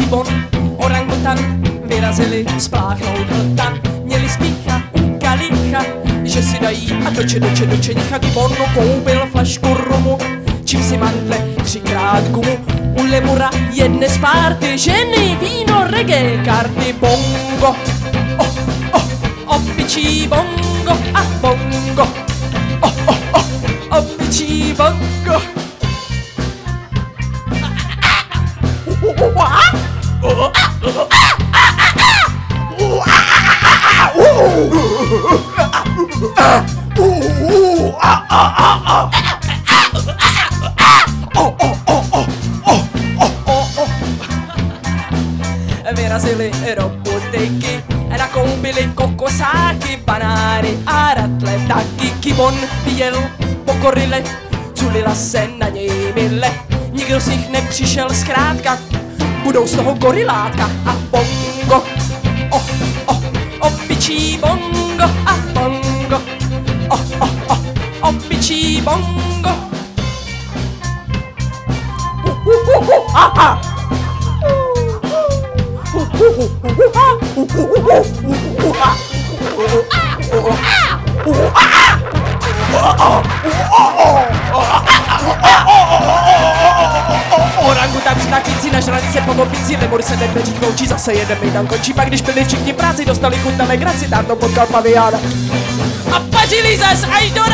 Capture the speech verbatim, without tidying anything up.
kibon, orangutan, vyrazili spláchnout hltan. Měli spícha u kalicha, že si dají a doče, doče, doče, nicha. Kibon koupil flašku rumu, čím si mandle třikrát gumu. U lemura jedne z párty, ženy, víno, reggae, karty, bongo. Oh, oh, opičí bongo a bongo. Oh, oh, oh, opičí bongo. Vyrazili do butiky, nakoupili kokosáky, banány a ratle taky. Kibon jel po korile, culila se na něj mile. Nikdo z nich nepřišel zkrátka, budou z toho gorilátka a bongo. Oh, oh, opičí bongo a bongo. Oh, oh, oh, opičí bongo. Uh, uh, uh, uh, aha. Orangutan přitakycí na žranice po opici, lemur se nedveří kloučí, zase jeden mejdan končí. Pak když byli všichni práci, dostali chuť na legraci, tam to potkal paviána a pařili zas až do